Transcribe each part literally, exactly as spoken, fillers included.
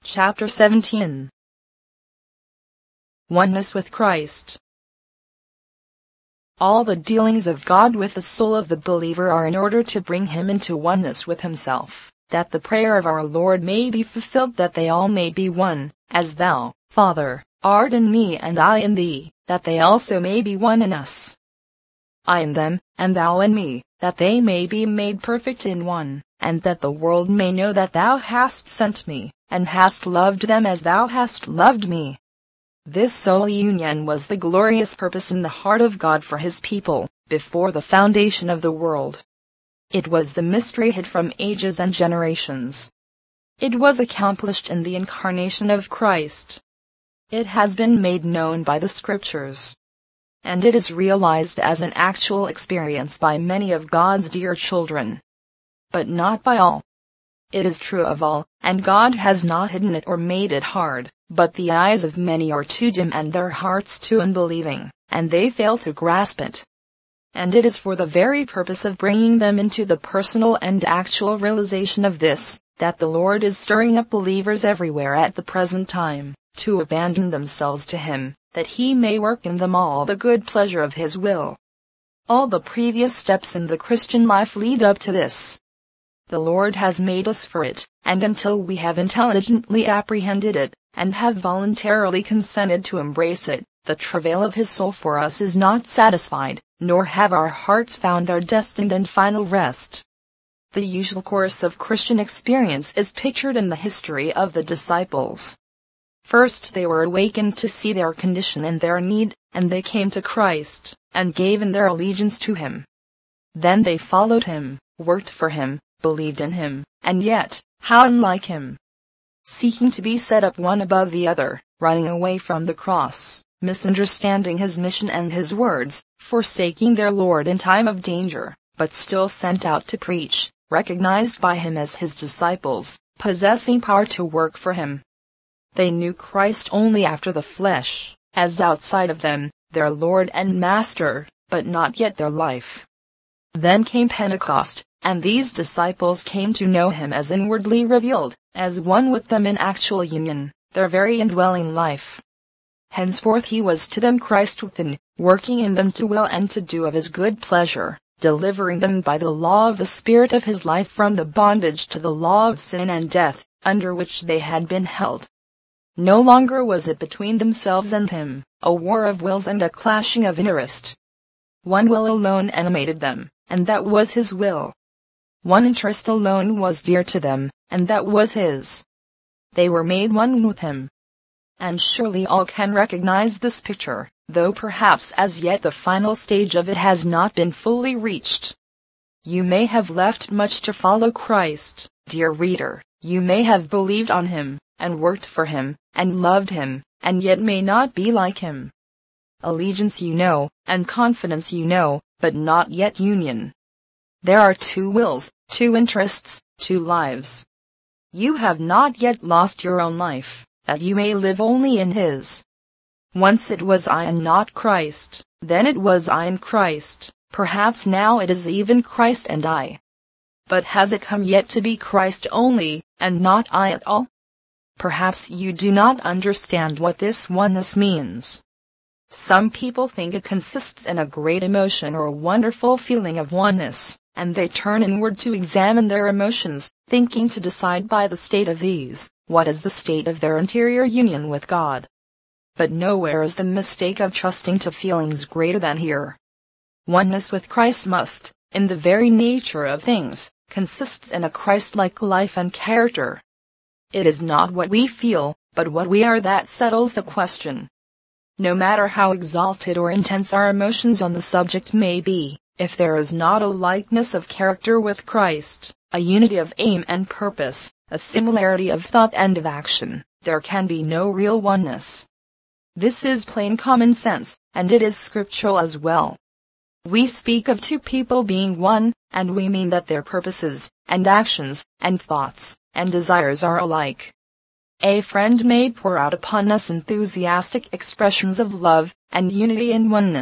Chapter seventeen. Oneness with Christ. All the dealings of God with the soul of the believer are in order to bring him into oneness with himself, that the prayer of our Lord may be fulfilled, that they all may be one, as thou, Father, art in me and I in thee, that they also may be one in us. I in them, and thou in me, that they may be made perfect in one, and that the world may know that thou hast sent me, and hast loved them as thou hast loved me. This soul union was the glorious purpose in the heart of God for his people, before the foundation of the world. It was the mystery hid from ages and generations. It was accomplished in the incarnation of Christ. It has been made known by the Scriptures. And it is realized as an actual experience by many of God's dear children. But not by all. It is true of all, and God has not hidden it or made it hard, but the eyes of many are too dim and their hearts too unbelieving, and they fail to grasp it. And it is for the very purpose of bringing them into the personal and actual realization of this, that the Lord is stirring up believers everywhere at the present time, to abandon themselves to Him, that He may work in them all the good pleasure of His will. All the previous steps in the Christian life lead up to this. The Lord has made us for it, and until we have intelligently apprehended it, and have voluntarily consented to embrace it, the travail of His soul for us is not satisfied, nor have our hearts found their destined and final rest. The usual course of Christian experience is pictured in the history of the disciples. First they were awakened to see their condition and their need, and they came to Christ, and gave in their allegiance to Him. Then they followed Him, worked for Him, believed in Him, and yet, how unlike Him! Seeking to be set up one above the other, running away from the cross, misunderstanding His mission and His words, forsaking their Lord in time of danger, but still sent out to preach, recognized by Him as His disciples, possessing power to work for Him. They knew Christ only after the flesh, as outside of them, their Lord and Master, but not yet their life. Then came Pentecost, and these disciples came to know Him as inwardly revealed, as one with them in actual union, their very indwelling life. Henceforth He was to them Christ within, working in them to will and to do of His good pleasure, delivering them by the law of the Spirit of His life from the bondage to the law of sin and death, under which they had been held. No longer was it between themselves and Him, a war of wills and a clashing of interest. One will alone animated them, and that was His will. One interest alone was dear to them, and that was His. They were made one with Him. And surely all can recognize this picture, though perhaps as yet the final stage of it has not been fully reached. You may have left much to follow Christ, dear reader, you may have believed on Him, and worked for Him, and loved Him, and yet may not be like Him. Allegiance you know, and confidence you know, but not yet union. There are two wills, two interests, two lives. You have not yet lost your own life, that you may live only in His. Once it was I and not Christ, then it was I and Christ, perhaps now it is even Christ and I. But has it come yet to be Christ only, and not I at all? Perhaps you do not understand what this oneness means. Some people think it consists in a great emotion or a wonderful feeling of oneness, and they turn inward to examine their emotions, thinking to decide by the state of these, what is the state of their interior union with God. But nowhere is the mistake of trusting to feelings greater than here. Oneness with Christ must, in the very nature of things, consists in a Christ-like life and character. It is not what we feel, but what we are that settles the question. No matter how exalted or intense our emotions on the subject may be, if there is not a likeness of character with Christ, a unity of aim and purpose, a similarity of thought and of action, there can be no real oneness. This is plain common sense, and it is scriptural as well. We speak of two people being one, and we mean that their purposes, and actions, and thoughts, and desires are alike. A friend may pour out upon us enthusiastic expressions of love, and unity and oneness,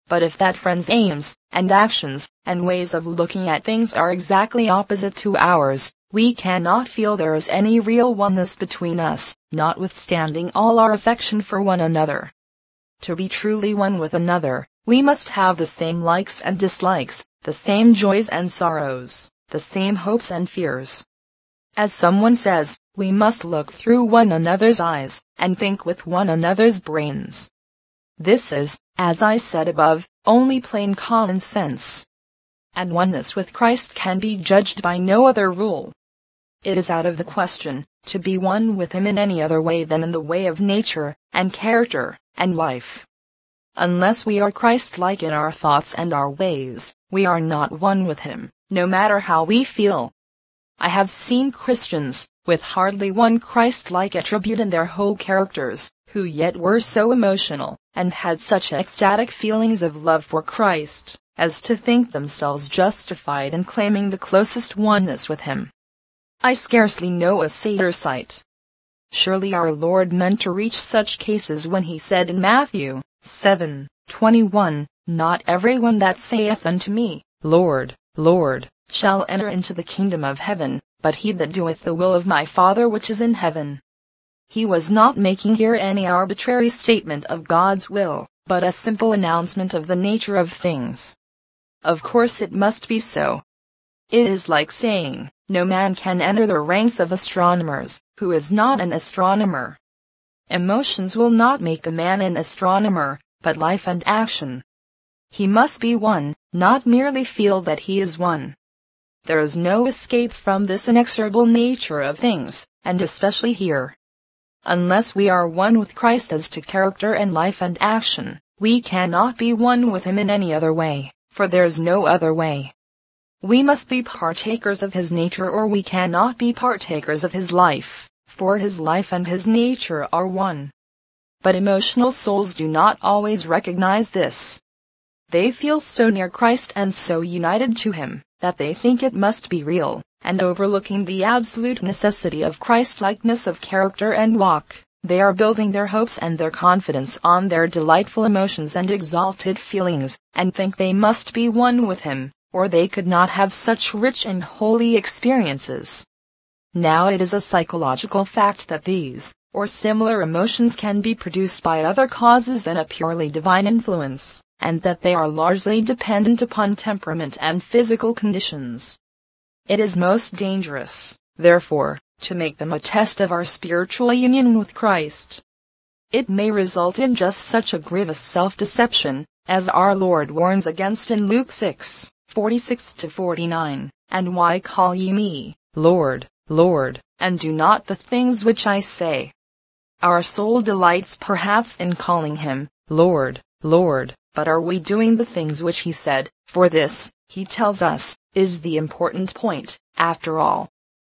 But if that friend's aims, and actions, and ways of looking at things are exactly opposite to ours, we cannot feel there is any real oneness between us, notwithstanding all our affection for one another. To be truly one with another, we must have the same likes and dislikes, the same joys and sorrows, the same hopes and fears. As someone says, we must look through one another's eyes, and think with one another's brains. This is, as I said above, only plain common sense. And oneness with Christ can be judged by no other rule. It is out of the question to be one with him in any other way than in the way of nature, and character, and life. Unless we are Christ-like in our thoughts and our ways, we are not one with him, no matter how we feel. I have seen Christians, with hardly one Christ-like attribute in their whole characters, who yet were so emotional, and had such ecstatic feelings of love for Christ, as to think themselves justified in claiming the closest oneness with him. I scarcely know a sadder sight. Surely our Lord meant to reach such cases when he said in Matthew seven twenty-one, "Not everyone that saith unto me, Lord, Lord, shall enter into the kingdom of heaven, but he that doeth the will of my Father which is in heaven." He was not making here any arbitrary statement of God's will, but a simple announcement of the nature of things. Of course it must be so. It is like saying, no man can enter the ranks of astronomers, who is not an astronomer. Emotions will not make a man an astronomer, but life and action. He must be one, not merely feel that he is one. There is no escape from this inexorable nature of things, and especially here. Unless we are one with Christ as to character and life and action, we cannot be one with him in any other way, for there is no other way. We must be partakers of his nature or we cannot be partakers of his life, for his life and his nature are one. But emotional souls do not always recognize this. They feel so near Christ and so united to him, that they think it must be real, and overlooking the absolute necessity of Christ-likeness of character and walk, they are building their hopes and their confidence on their delightful emotions and exalted feelings, and think they must be one with him, or they could not have such rich and holy experiences. Now it is a psychological fact that these, or similar emotions can be produced by other causes than a purely divine influence, and that they are largely dependent upon temperament and physical conditions. It is most dangerous, therefore, to make them a test of our spiritual union with Christ. It may result in just such a grievous self-deception, as our Lord warns against in Luke six forty-six to forty-nine, "And why call ye me, Lord, Lord, and do not the things which I say?" Our soul delights perhaps in calling him, Lord, Lord, but are we doing the things which he said? For this, he tells us, is the important point, after all.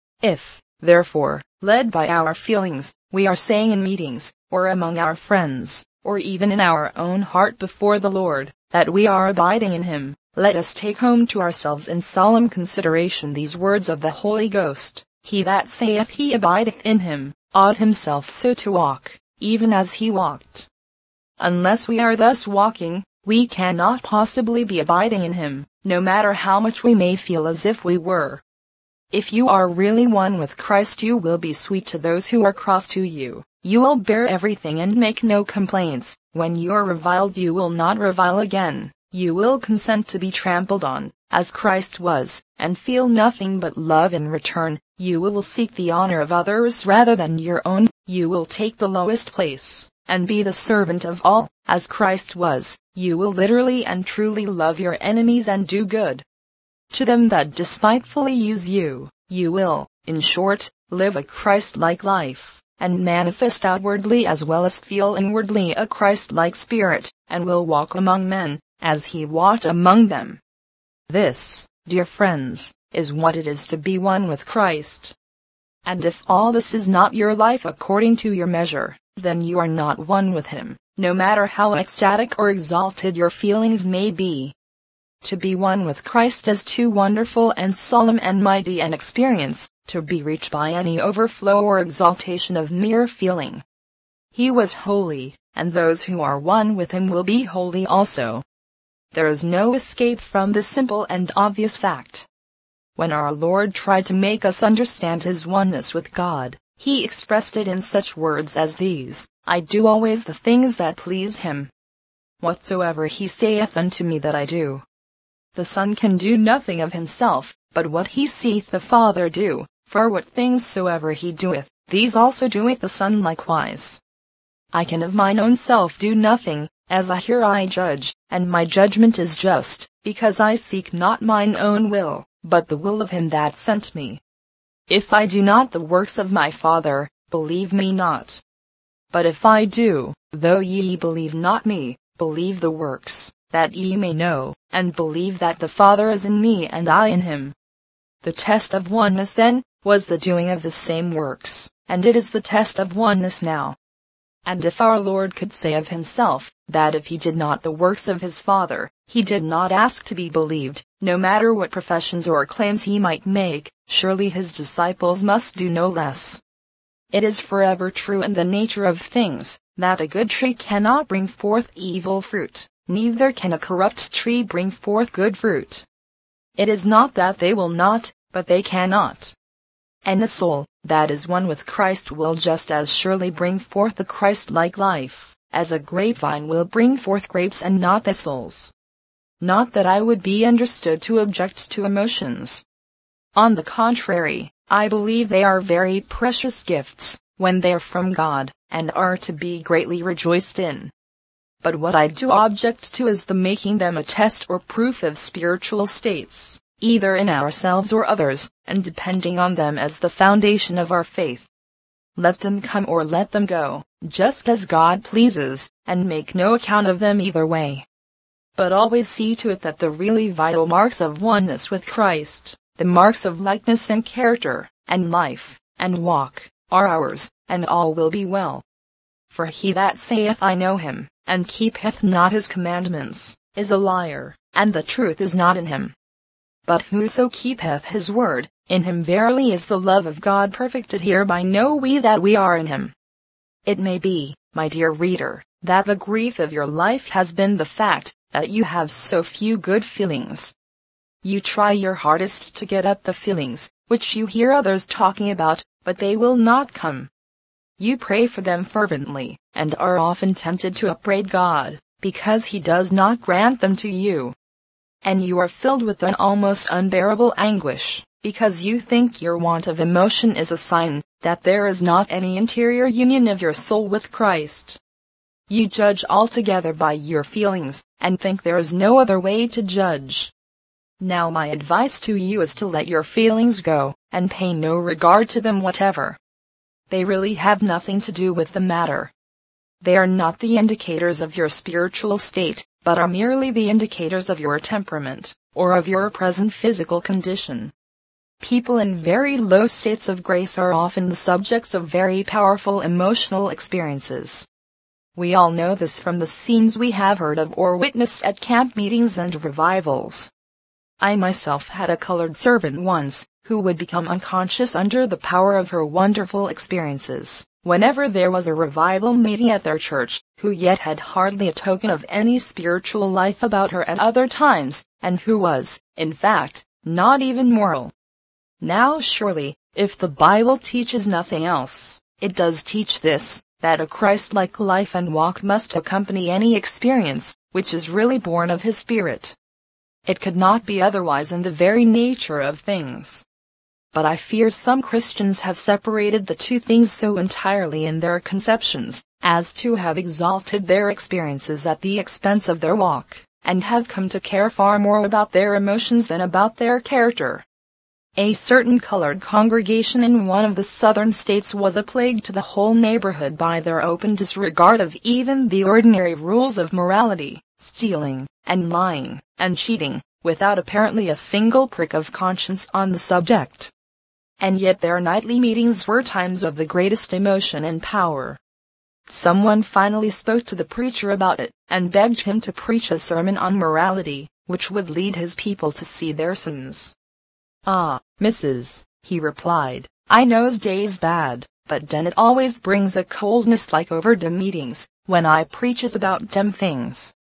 If, therefore, led by our feelings, we are saying in meetings, or among our friends, or even in our own heart before the Lord, that we are abiding in him, let us take home to ourselves in solemn consideration these words of the Holy Ghost: "He that saith he abideth in him, ought himself so to walk, even as he walked." Unless we are thus walking, we cannot possibly be abiding in him, no matter how much we may feel as if we were. If you are really one with Christ, you will be sweet to those who are cross to you. You will bear everything and make no complaints. When you are reviled, you will not revile again. You will consent to be trampled on, as Christ was, and feel nothing but love in return. You will seek the honor of others rather than your own. You will take the lowest place, and be the servant of all, as Christ was. You will literally and truly love your enemies and do good to them that despitefully use you. You will, in short, live a Christ-like life, and manifest outwardly as well as feel inwardly a Christ-like spirit, and will walk among men, as he walked among them. This, dear friends, is what it is to be one with Christ. And if all this is not your life according to your measure, then you are not one with him, no matter how ecstatic or exalted your feelings may be. To be one with Christ is too wonderful and solemn and mighty an experience to be reached by any overflow or exaltation of mere feeling. He was holy, and those who are one with him will be holy also. there is no escape from this simple and obvious fact. When our Lord tried to make us understand his oneness with God, he expressed it in such words as these: I do always the things that please him. Whatsoever he saith unto me that I do. The Son can do nothing of himself, but what he seeth the Father do, for what things soever he doeth, these also doeth the Son likewise. I can of mine own self do nothing, as I hear I judge, and my judgment is just, because I seek not mine own will, but the will of him that sent me. If I do not the works of my Father, believe me not. But if I do, though ye believe not me, believe the works, that ye may know, and believe that the Father is in me and I in him. The test of oneness then, was the doing of the same works, and it is the test of oneness now. And if our Lord could say of himself, that if he did not the works of his Father, he did not ask to be believed, no matter what professions or claims he might make, surely his disciples must do no less. It is forever true in the nature of things, that a good tree cannot bring forth evil fruit, neither can a corrupt tree bring forth good fruit. It is not that they will not, but they cannot. And the soul, that is one with Christ, will just as surely bring forth the Christ-like life, as a grapevine will bring forth grapes and not thistles. Not that I would be understood to object to emotions. On the contrary, I believe they are very precious gifts, when they are from God, and are to be greatly rejoiced in. But what I do object to is the making them a test or proof of spiritual states, either in ourselves or others, and depending on them as the foundation of our faith. Let them come or let them go, just as God pleases, and make no account of them either way. But always see to it that the really vital marks of oneness with Christ, the marks of likeness and character, and life, and walk, are ours, and all will be well. For he that saith I know him, and keepeth not his commandments, is a liar, and the truth is not in him. But whoso keepeth his word, in him verily is the love of God perfected. Hereby know we that we are in him. It may be, my dear reader, that the grief of your life has been the fact that you have so few good feelings. You try your hardest to get up the feelings, which you hear others talking about, but they will not come. You pray for them fervently, and are often tempted to upbraid God, because he does not grant them to you. And you are filled with an almost unbearable anguish, because you think your want of emotion is a sign that there is not any interior union of your soul with Christ. You judge altogether by your feelings, and think there is no other way to judge. Now my advice to you is to let your feelings go, and pay no regard to them whatever. They really have nothing to do with the matter. They are not the indicators of your spiritual state, but are merely the indicators of your temperament, or of your present physical condition. People in very low states of grace are often the subjects of very powerful emotional experiences. We all know this from the scenes we have heard of or witnessed at camp meetings and revivals. I myself had a colored servant once, who would become unconscious under the power of her wonderful experiences, whenever there was a revival meeting at their church, who yet had hardly a token of any spiritual life about her at other times, and who was, in fact, not even moral. Now surely, if the Bible teaches nothing else, it does teach this, that a Christ-like life and walk must accompany any experience, which is really born of his Spirit. It could not be otherwise in the very nature of things. But I fear some Christians have separated the two things so entirely in their conceptions, as to have exalted their experiences at the expense of their walk, and have come to care far more about their emotions than about their character. A certain colored congregation in one of the southern states was a plague to the whole neighborhood by their open disregard of even the ordinary rules of morality, stealing, and lying, and cheating, without apparently a single prick of conscience on the subject. And yet their nightly meetings were times of the greatest emotion and power. Someone finally spoke to the preacher about it, and begged him to preach a sermon on morality, which would lead his people to see their sins. "Ah, missus," he replied, "I knows dey's bad, but den it always brings a coldness like over de meetings, when I preaches about dem things.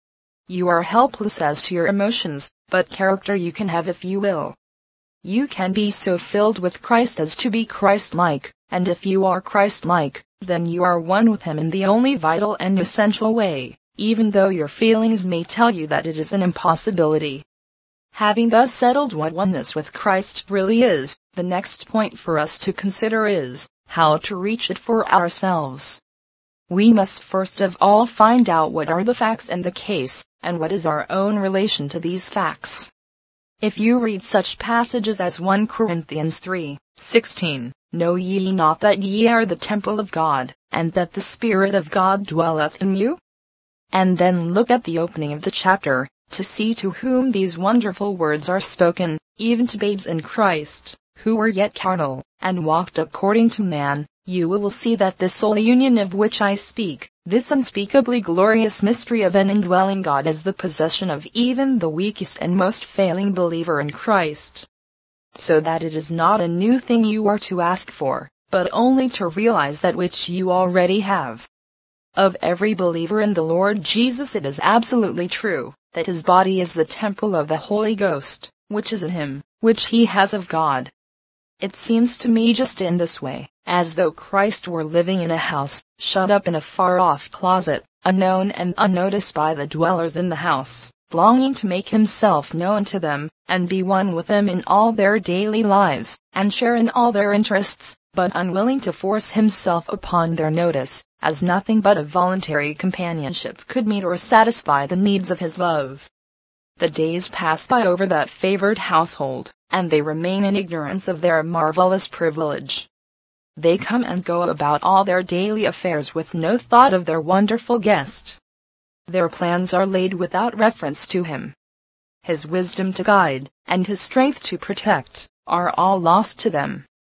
You are helpless as to your emotions, but character you can have if you will. You can be so filled with Christ as to be Christ-like, and if you are Christ-like, then you are one with Him in the only vital and essential way, even though your feelings may tell you that it is an impossibility. Having thus settled what oneness with Christ really is, the next point for us to consider is, how to reach it for ourselves. We must first of all find out what are the facts in the case, and what is our own relation to these facts. If you read such passages as First Corinthians three sixteen, Know ye not that ye are the temple of God, and that the Spirit of God dwelleth in you? And then look at the opening of the chapter, to see to whom these wonderful words are spoken, even to babes in Christ, who were yet carnal, and walked according to man. You will see that this soul union of which I speak, this unspeakably glorious mystery of an indwelling God, is the possession of even the weakest and most failing believer in Christ. So that it is not a new thing you are to ask for, but only to realize that which you already have. Of every believer in the Lord Jesus it is absolutely true, that his body is the temple of the Holy Ghost, which is in him, which he has of God. It seems to me just in this way, as though Christ were living in a house, shut up in a far-off closet, unknown and unnoticed by the dwellers in the house, longing to make himself known to them, and be one with them in all their daily lives, and share in all their interests, but unwilling to force himself upon their notice, as nothing but a voluntary companionship could meet or satisfy the needs of his love. The days pass by over that favored household, and they remain in ignorance of their marvelous privilege. They come and go about all their daily affairs with no thought of their wonderful guest. Their plans are laid without reference to him. His wisdom to guide, and his strength to protect, are all lost to them.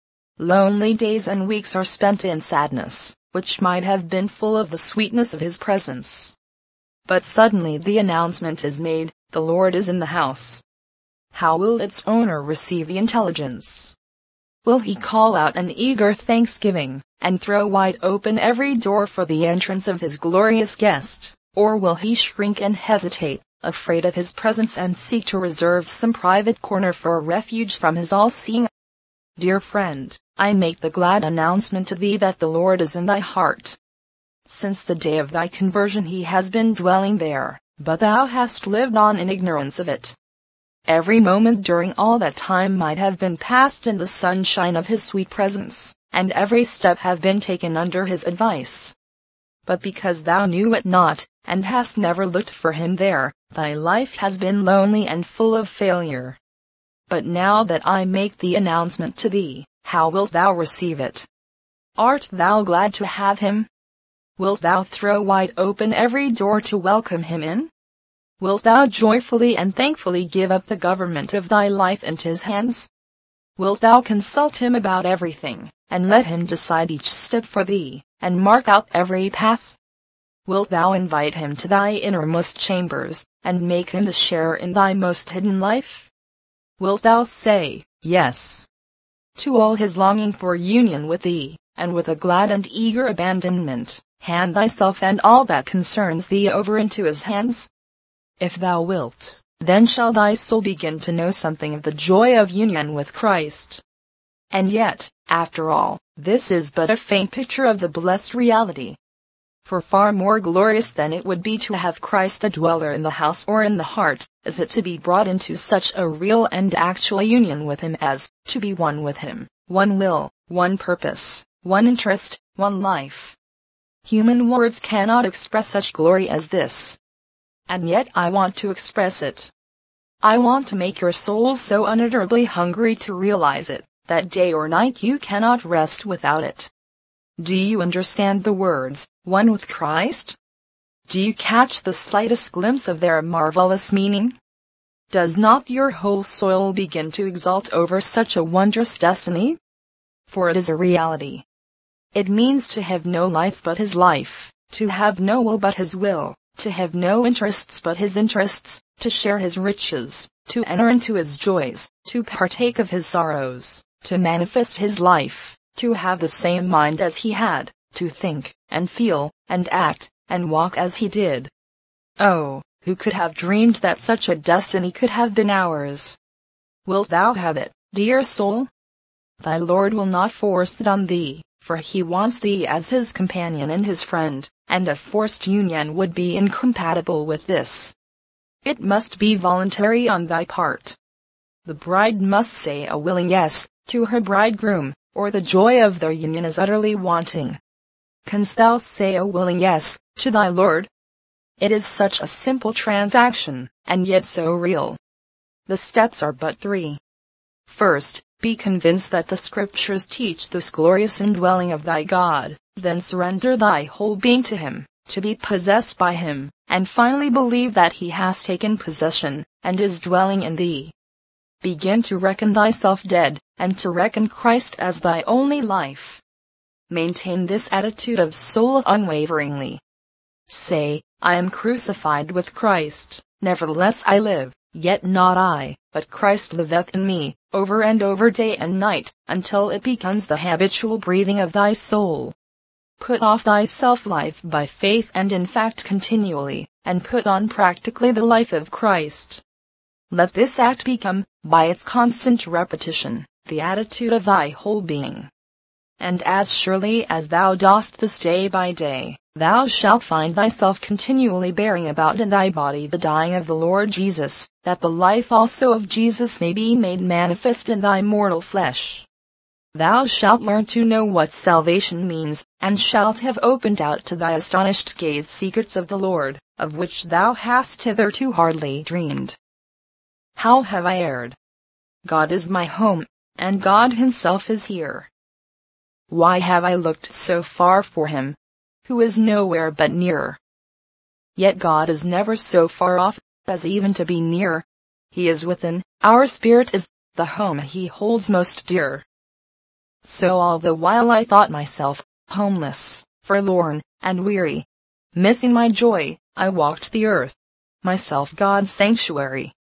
Lonely days and weeks are spent in sadness, which might have been full of the sweetness of his presence. But suddenly the announcement is made, the Lord is in the house. How will its owner receive the intelligence? Will he call out an eager thanksgiving, and throw wide open every door for the entrance of his glorious guest, or will he shrink and hesitate, afraid of his presence, and seek to reserve some private corner for a refuge from his all-seeing? Dear friend, I make the glad announcement to thee that the Lord is in thy heart. Since the day of thy conversion he has been dwelling there, but thou hast lived on in ignorance of it. Every moment during all that time might have been passed in the sunshine of his sweet presence, and every step have been taken under his advice. But because thou knew it not, and hast never looked for him there, thy life has been lonely and full of failure. But now that I make the announcement to thee, how wilt thou receive it? Art thou glad to have him? Wilt thou throw wide open every door to welcome him in? Wilt thou joyfully and thankfully give up the government of thy life into his hands? Wilt thou consult him about everything, and let him decide each step for thee, and mark out every path? Wilt thou invite him to thy innermost chambers, and make him the sharer in thy most hidden life? Wilt thou say, yes, to all his longing for union with thee, and with a glad and eager abandonment, hand thyself and all that concerns thee over into his hands? If thou wilt, then shall thy soul begin to know something of the joy of union with Christ. And yet, after all, this is but a faint picture of the blessed reality. For far more glorious than it would be to have Christ a dweller in the house or in the heart, is it to be brought into such a real and actual union with him as to be one with him, one will, one purpose, one interest, one life. Human words cannot express such glory as this. And yet I want to express it. I want to make your souls so unutterably hungry to realize it, that day or night you cannot rest without it. Do you understand the words, one with Christ? Do you catch the slightest glimpse of their marvelous meaning? Does not your whole soul begin to exult over such a wondrous destiny? For it is a reality. It means to have no life but his life, to have no will but his will, to have no interests but his interests, to share his riches, to enter into his joys, to partake of his sorrows, to manifest his life, to have the same mind as he had, to think, and feel, and act, and walk as he did. Oh, Who could have dreamed that such a destiny could have been ours? Wilt thou have it, dear soul? Thy Lord will not force it on thee, for he wants thee as his companion and his friend, and a forced union would be incompatible with this. It must be voluntary on thy part. The bride must say a willing yes to her bridegroom, or the joy of their union is utterly wanting. Canst thou say a willing yes to thy Lord? It is such a simple transaction, and yet so real. The steps are but three. First, be convinced that the Scriptures teach this glorious indwelling of thy God, then surrender thy whole being to him, to be possessed by him, and finally believe that he has taken possession, and is dwelling in thee. Begin to reckon thyself dead, and to reckon Christ as thy only life. Maintain this attitude of soul unwaveringly. Say, I am crucified with Christ, nevertheless I live, yet not I, but Christ liveth in me, over and over day and night, until it becomes the habitual breathing of thy soul. Put off thy self-life by faith and in fact continually, and put on practically the life of Christ. Let this act become, by its constant repetition, the attitude of thy whole being. And as surely as thou dost this day by day, thou shalt find thyself continually bearing about in thy body the dying of the Lord Jesus, that the life also of Jesus may be made manifest in thy mortal flesh. Thou shalt learn to know what salvation means, and shalt have opened out to thy astonished gaze secrets of the Lord, of which thou hast hitherto hardly dreamed. How have I erred? God is my home, and God himself is here. Why have I looked so far for him, who is nowhere but near? Yet God is never so far off as even to be near. He is within, our spirit is the home he holds most dear. So all the while I thought myself homeless, forlorn, and weary. Missing my joy, I walked the earth, myself God's sanctuary,